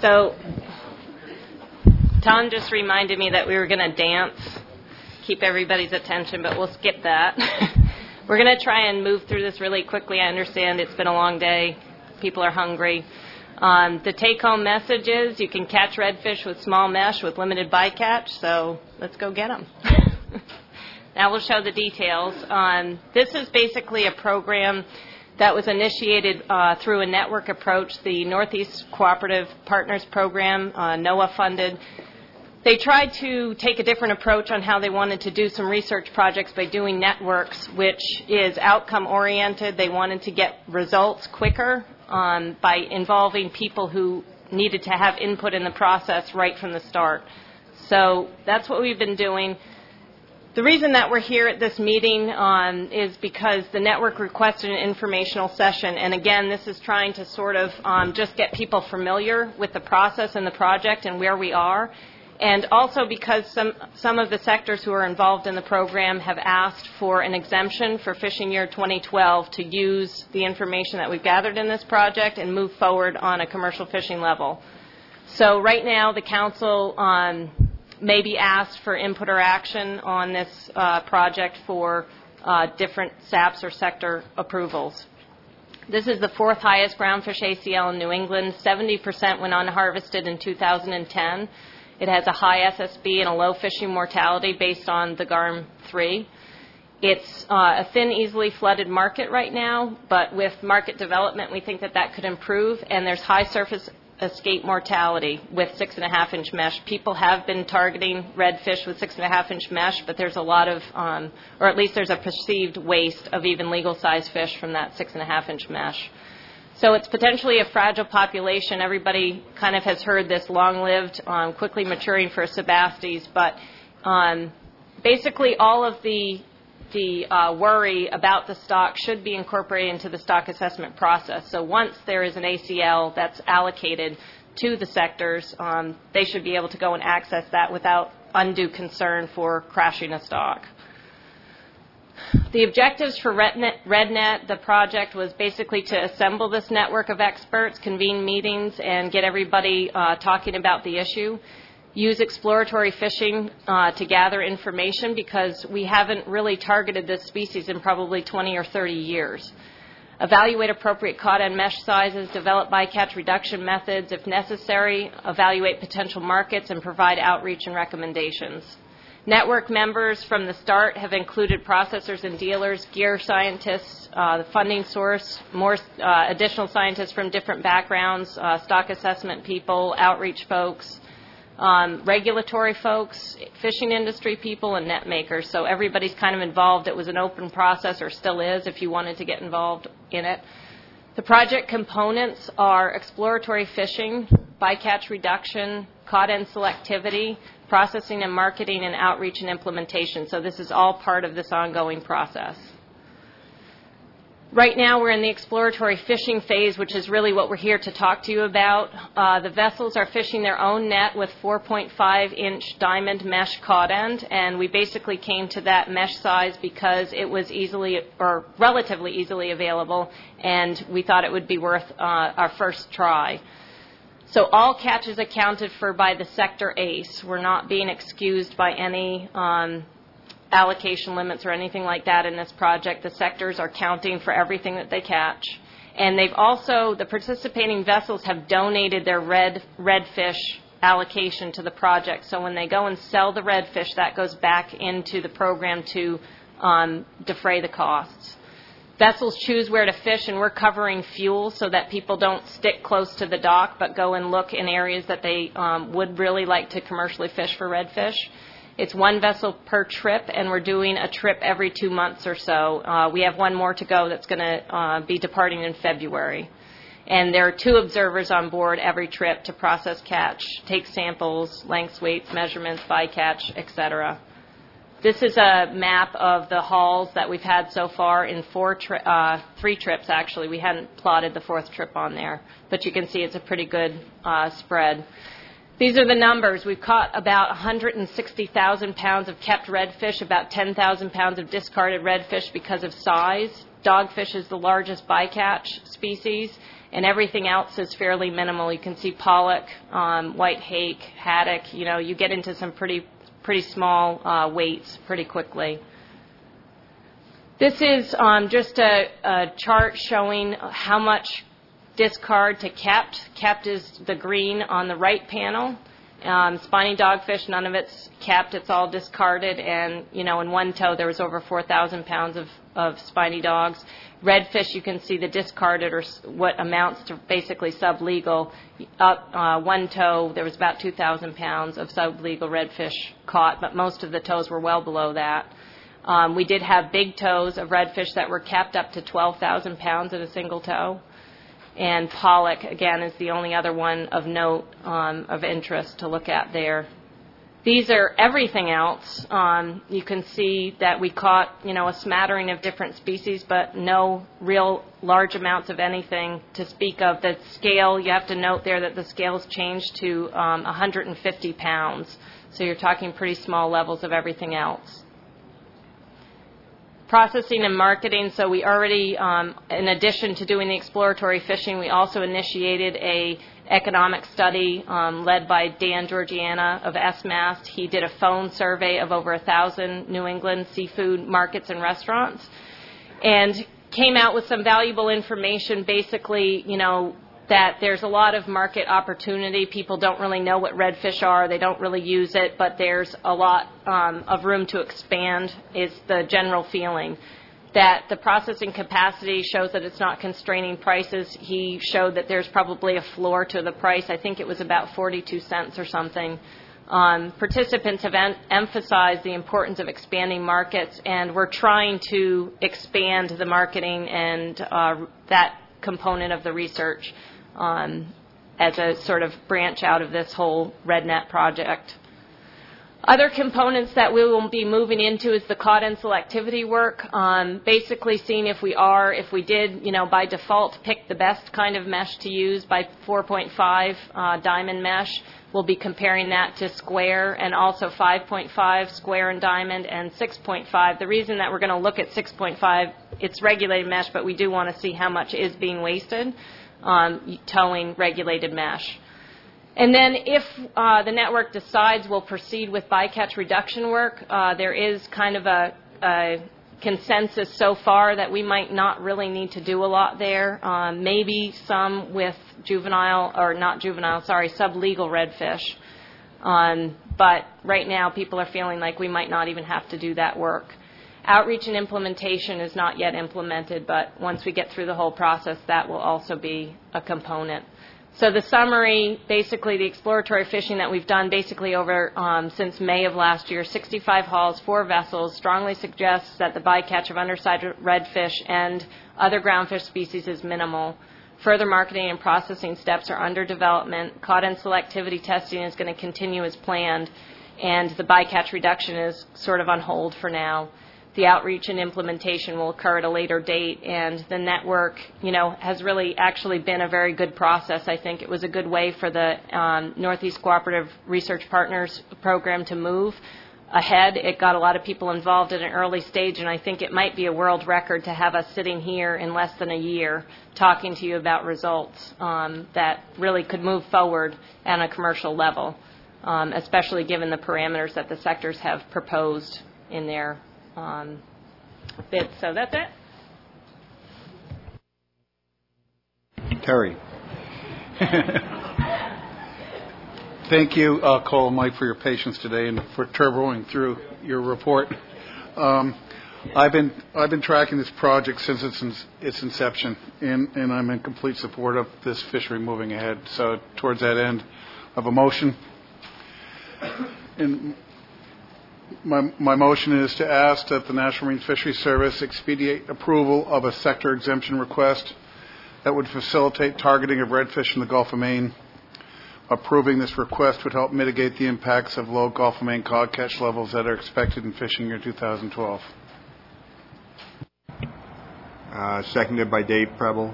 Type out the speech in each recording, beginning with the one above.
So Tom just reminded me that we were going to dance, keep everybody's attention, but we'll skip that. We're going to try and move through this really quickly. I understand it's been a long day. People are hungry. The take-home message is you can catch redfish with small mesh with limited bycatch, so let's go get them. Now we'll show the details. This is basically a program that was initiated through a network approach, the Northeast Cooperative Partners Program, NOAA funded. They tried to take a different approach on how they wanted to do some research projects by doing networks, which is outcome-oriented. They wanted to get results quicker by involving people who needed to have input in the process right from the start. So that's what we've been doing. The reason that we're here at this meeting is because the network requested an informational session. And again, this is trying to sort of just get people familiar with the process and the project and where we are. And also because some of the sectors who are involved in the program have asked for an exemption for fishing year 2012 to use the information that we've gathered in this project and move forward on a commercial fishing level. So right now the council may be asked for input or action on this project for different SAPs or sector approvals. This is the fourth highest groundfish ACL in New England. 70% went unharvested in 2010. It has a high SSB and a low fishing mortality based on the GARM 3. It's a thin, easily flooded market right now, but with market development, we think that that could improve, and there's high surface escape mortality with 6.5-inch mesh. People have been targeting redfish with 6.5-inch mesh, but there's a lot of, or at least there's a perceived waste of even legal-sized fish from that 6.5-inch mesh. So it's potentially a fragile population. Everybody kind of has heard this long-lived, quickly maturing for Sebastes, but basically all of the worry about the stock should be incorporated into the stock assessment process. So once there is an ACL that's allocated to the sectors, they should be able to go and access that without undue concern for crashing a stock. The objectives for RedNet, the project, was basically to assemble this network of experts, convene meetings, and get everybody talking about the issue. Use exploratory fishing to gather information because we haven't really targeted this species in probably 20 or 30 years. Evaluate appropriate cod and mesh sizes, develop bycatch reduction methods if necessary, evaluate potential markets, and provide outreach and recommendations. Network members from the start have included processors and dealers, gear scientists, the funding source, more additional scientists from different backgrounds, stock assessment people, outreach folks, regulatory folks, fishing industry people, and net makers. So everybody's kind of involved. It was an open process, or still is, if you wanted to get involved in it. The project components are exploratory fishing, bycatch reduction, cod end selectivity, processing and marketing, and outreach and implementation. So this is all part of this ongoing process. Right now we're in the exploratory fishing phase, which is really what we're here to talk to you about. The vessels are fishing their own net with 4.5-inch diamond mesh cod end, and we basically came to that mesh size because it was easily or relatively easily available, and we thought it would be worth our first try. So all catches accounted for by the sector ACE. We're not being excused by any allocation limits or anything like that in this project. The sectors are counting for everything that they catch. And they've also, the participating vessels have donated their redfish allocation to the project. So when they go and sell the redfish, that goes back into the program to defray the costs. Vessels choose where to fish, and we're covering fuel so that people don't stick close to the dock but go and look in areas that they would really like to commercially fish for redfish. It's one vessel per trip, and we're doing a trip every 2 months or so. We have one more to go that's going to be departing in February. And there are 2 observers on board every trip to process catch, take samples, lengths, weights, measurements, bycatch, etc. This is a map of the hauls that we've had so far in 3 trips, actually. We hadn't plotted the 4th trip on there, but you can see it's a pretty good spread. These are the numbers. We've caught about 160,000 pounds of kept redfish, about 10,000 pounds of discarded redfish because of size. dogfish is the largest bycatch species, and everything else is fairly minimal. You can see pollock, white hake, haddock. You get into some pretty small weights pretty quickly. This is just a chart showing how much discard to kept. Kept is the green on the right panel. Spiny dogfish, none of it's kept. It's all discarded. And, in one tow, there was over 4,000 pounds of spiny dogs. Redfish, you can see the discarded, or what amounts to basically sublegal. One tow, there was about 2,000 pounds of sublegal redfish caught, but most of the tows were well below that. We did have big tows of redfish that were capped up to 12,000 pounds at a single tow. And pollock, again, is the only other one of note, of interest to look at there. These are everything else. You can see that we caught, a smattering of different species, but no real large amounts of anything to speak of. The scale, you have to note there that the scale's changed to 150 pounds. So you're talking pretty small levels of everything else. Processing and marketing, so we already, in addition to doing the exploratory fishing, we also initiated a economic study led by Dan Georgiana of SMAST. He did a phone survey of over 1,000 New England seafood markets and restaurants and came out with some valuable information, basically, that there's a lot of market opportunity. People don't really know what redfish are. They don't really use it, but there's a lot of room to expand is the general feeling. That the processing capacity shows that it's not constraining prices. He showed that there's probably a floor to the price. I think it was about 42 cents or something. Participants have emphasized the importance of expanding markets, and we're trying to expand the marketing and that component of the research as a sort of branch out of this whole RedNet project. Other components that we will be moving into is the caught in selectivity work, basically seeing if we did, by default pick the best kind of mesh to use by 4.5 diamond mesh. We'll be comparing that to square and also 5.5 square and diamond and 6.5. The reason that we're going to look at 6.5, it's regulated mesh, but we do want to see how much is being wasted towing regulated mesh. And then if the network decides we'll proceed with bycatch reduction work, there is kind of a consensus so far that we might not really need to do a lot there. Maybe some with sublegal redfish. But right now people are feeling like we might not even have to do that work. Outreach and implementation is not yet implemented, but once we get through the whole process, that will also be a component. So the summary, basically the exploratory fishing that we've done basically over since May of last year, 65 hauls, 4 vessels, strongly suggests that the bycatch of undersized redfish and other groundfish species is minimal. Further marketing and processing steps are under development. Caught in selectivity testing is going to continue as planned, and the bycatch reduction is sort of on hold for now. The outreach and implementation will occur at a later date, and the network, has really actually been a very good process. I think it was a good way for the Northeast Cooperative Research Partners program to move ahead. It got a lot of people involved at an early stage, and I think it might be a world record to have us sitting here in less than a year talking to you about results that really could move forward on a commercial level, especially given the parameters that the sectors have proposed in their bid. So that's it. Terry. Thank you, Cole and Mike, for your patience today and for turboing through your report. I've been tracking this project since its inception, and I'm in complete support of this fishery moving ahead. So towards that end, I have a motion. And my motion is to ask that the National Marine Fisheries Service expedite approval of a sector exemption request that would facilitate targeting of redfish in the Gulf of Maine. Approving this request would help mitigate the impacts of low Gulf of Maine cod catch levels that are expected in fishing year 2012. Seconded by Dave Preble.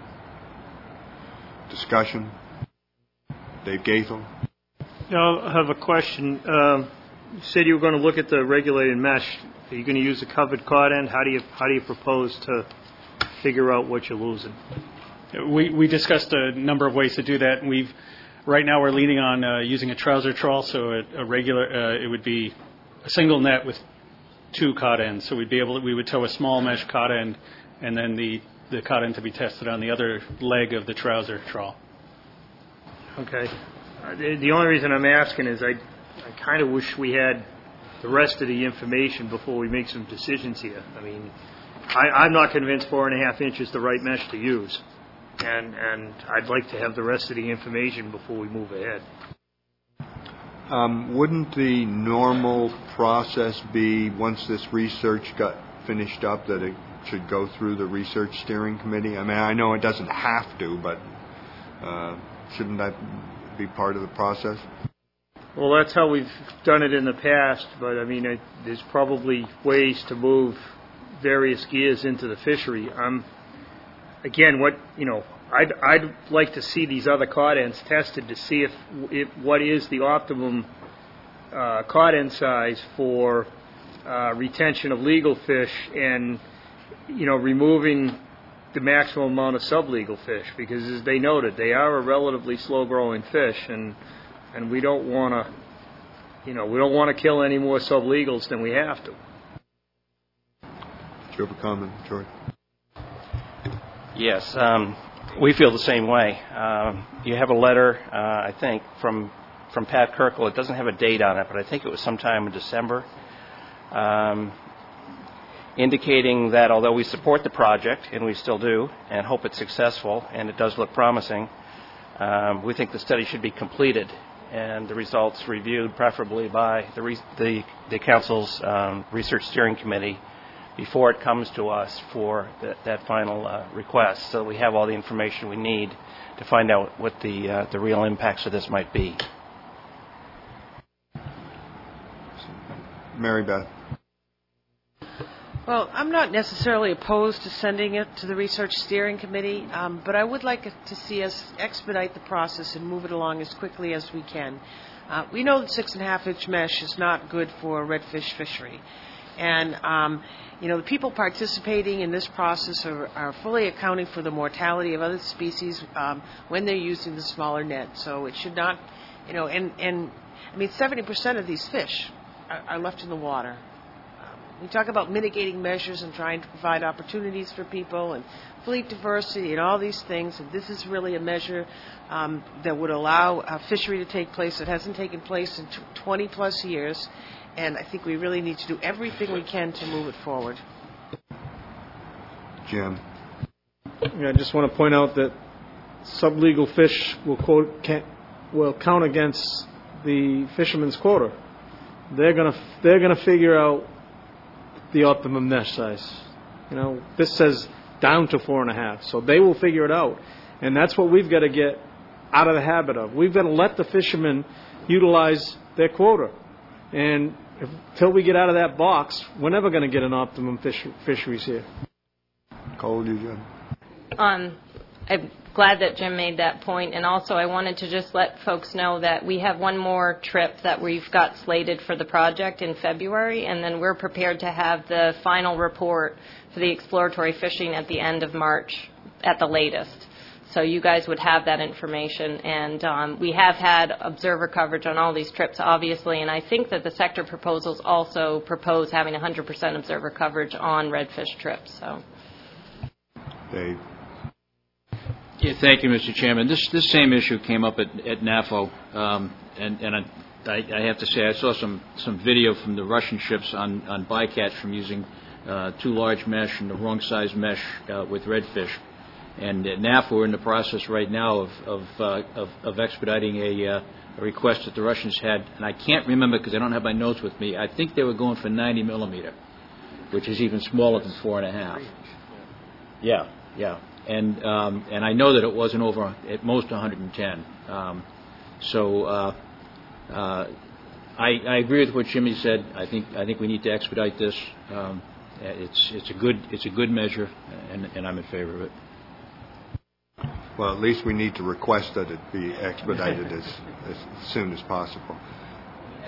Discussion. Dave Gaithel. Now, I have a question. You said you were going to look at the regulated mesh. Are you going to use a covered cod end? How do you propose to figure out what you're losing. We discussed a number of ways to do that, and right now we're leaning on using a trouser trawl, so a regular it would be a single net with 2 cod ends. So we would tow a small mesh cod end, and then the cod end to be tested on the other leg of the trouser trawl. Okay. The only reason I'm asking is I kind of wish we had the rest of the information before we make some decisions here. I mean, I'm not convinced 4.5 inches is the right mesh to use, and I'd like to have the rest of the information before we move ahead. Wouldn't the normal process be, once this research got finished up, that it should go through the research steering committee? I mean, I know it doesn't have to, but shouldn't that be part of the process? Well, that's how we've done it in the past, but I mean, there's probably ways to move various gears into the fishery. Again, I'd like to see these other cod ends tested to see if what is the optimum cod end size for retention of legal fish and removing the maximum amount of sublegal fish, because as they noted, they are a relatively slow-growing fish, and we don't want to kill any more sublegals than we have to. Do you have a comment, George? Yes, we feel the same way. You have a letter, I think, from Pat Kirkle. It doesn't have a date on it, but I think it was sometime in December, indicating that although we support the project, and we still do, and hope it's successful, and it does look promising, we think the study should be completed and the results reviewed preferably by the Council's Research Steering Committee before it comes to us for that final request, so we have all the information we need to find out what the real impacts of this might be. Mary Beth. Well, I'm not necessarily opposed to sending it to the Research Steering Committee, but I would like to see us expedite the process and move it along as quickly as we can. We know that 6.5-inch mesh is not good for redfish fishery. And, the people participating in this process are fully accounting for the mortality of other species when they're using the smaller net. So it should not, and I mean, 70% of these fish are left in the water. We talk about mitigating measures and trying to provide opportunities for people and fleet diversity and all these things. And this is really a measure that would allow fishery to take place that hasn't taken place in 20-plus years. And I think we really need to do everything we can to move it forward. Jim. I just want to point out that sublegal fish will count against the fisherman's quota. They're gonna figure out the optimum mesh size. This says down to 4.5, so they will figure it out, and that's what we've got to get out of the habit of. We've got to let the fishermen utilize their quota, and until we get out of that box, we're never going to get an optimum fisheries here. Cole, you, Jim? I'm glad that Jim made that point, and also I wanted to just let folks know that we have one more trip that we've got slated for the project in February, and then we're prepared to have the final report for the exploratory fishing at the end of March at the latest. So you guys would have that information, and we have had observer coverage on all these trips, obviously, and I think that the sector proposals also propose having 100% observer coverage on redfish trips. So, Dave. Yeah, thank you, Mr. Chairman. This same issue came up at NAFO, and I have to say I saw some video from the Russian ships on bycatch from using too large mesh and the wrong size mesh with redfish. And at NAFO, we're in the process right now of expediting a request that the Russians had, and I can't remember because I don't have my notes with me. I think they were going for 90 millimeter, which is even smaller than 4.5. Yeah. And I know that it wasn't over at most 110. I agree with what Jimmy said. I think we need to expedite this. It's a good measure, and I'm in favor of it. Well, at least we need to request that it be expedited as soon as possible.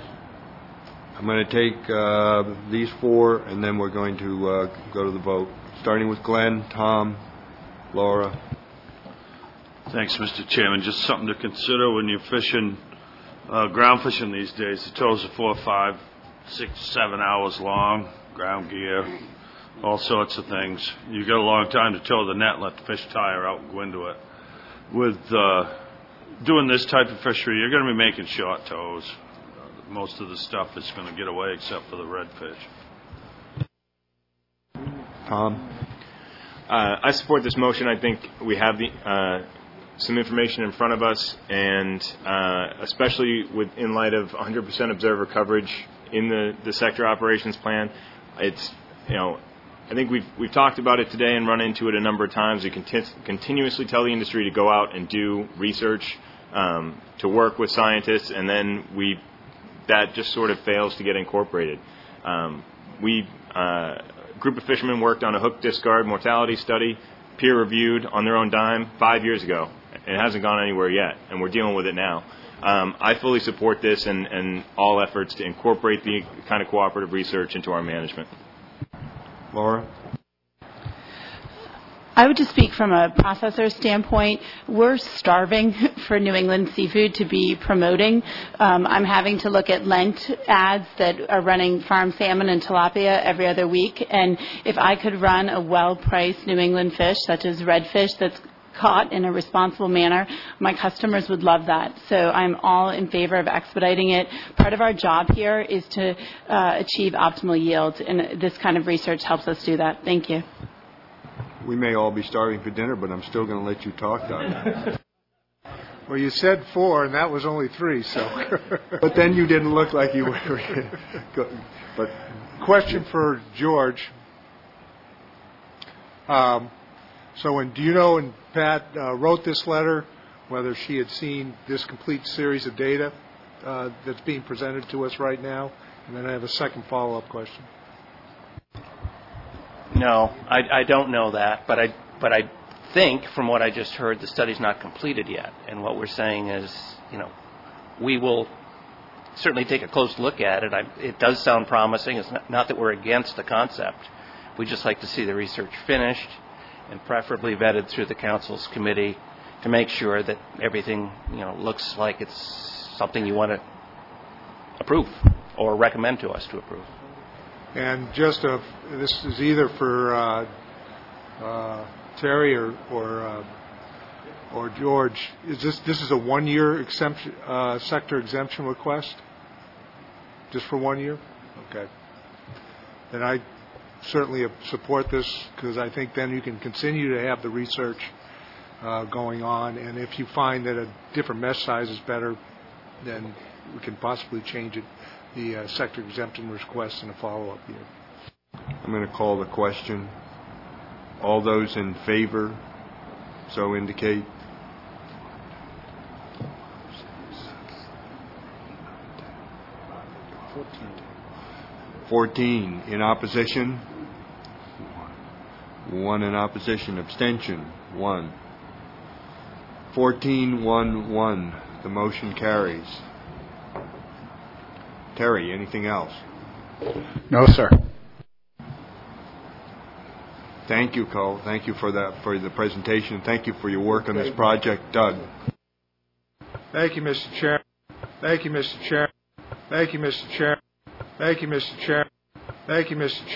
I'm going to take these four, and then we're going to go to the vote. Starting with Glenn, Tom, Laura. Thanks, Mr. Chairman. Just something to consider when you're fishing, ground fishing these days. The tows are 4, 5, 6, 7 hours long, ground gear, all sorts of things. You got a long time to tow the net and let the fish tire out and go into it. With doing this type of fishery, you're going to be making short tows. Most of the stuff is going to get away except for the redfish. Tom? I support this motion. I think we have some information in front of us, and especially in light of 100% observer coverage in the sector operations plan, it's, I think we've talked about it today and run into it a number of times. We continuously tell the industry to go out and do research, to work with scientists, and then that just sort of fails to get incorporated. A group of fishermen worked on a hook discard mortality study, peer-reviewed on their own dime 5 years ago. It hasn't gone anywhere yet, and we're dealing with it now. I fully support this and all efforts to incorporate the kind of cooperative research into our management. Laura? I would just speak from a processor standpoint. We're starving for New England seafood to be promoting. I'm having to look at Lent ads that are running farm salmon and tilapia every other week. And if I could run a well-priced New England fish, such as redfish, that's caught in a responsible manner, my customers would love that. So I'm all in favor of expediting it. Part of our job here is to achieve optimal yield, and this kind of research helps us do that. Thank you. We may all be starving for dinner, but I'm still going to let you talk, Doug. Well, you said 4, and that was only 3, so. But then you didn't look like you were. But question for George. So do you know when Pat wrote this letter, whether she had seen this complete series of data that's being presented to us right now? And then I have a second follow-up question. No, I don't know that, but I think from what I just heard, the study's not completed yet. And what we're saying is, we will certainly take a close look at it. It does sound promising. It's not that we're against the concept. We'd just like to see the research finished and preferably vetted through the council's committee to make sure that everything, looks like it's something you want to approve or recommend to us to approve. And just this is either for Terry or George. This is a 1-year exemption, sector exemption request? Just for 1 year? Okay. Then I certainly support this because I think then you can continue to have the research going on, and if you find that a different mesh size is better, then we can possibly change it. The sector exemption request in a follow-up year. I'm going to call the question. All those in favor, so indicate. 14 in opposition. 1 in opposition. Abstention. 1. 14-1-1. The motion carries. Terry, anything else? No, sir. Thank you, Cole. Thank you for the presentation. Thank you for your work on this project. Doug. Thank you, Mr. Chairman. Thank you, Mr. Chairman. Thank you, Mr. Chairman. Thank you, Mr. Chairman. Thank you, Mr. Chairman.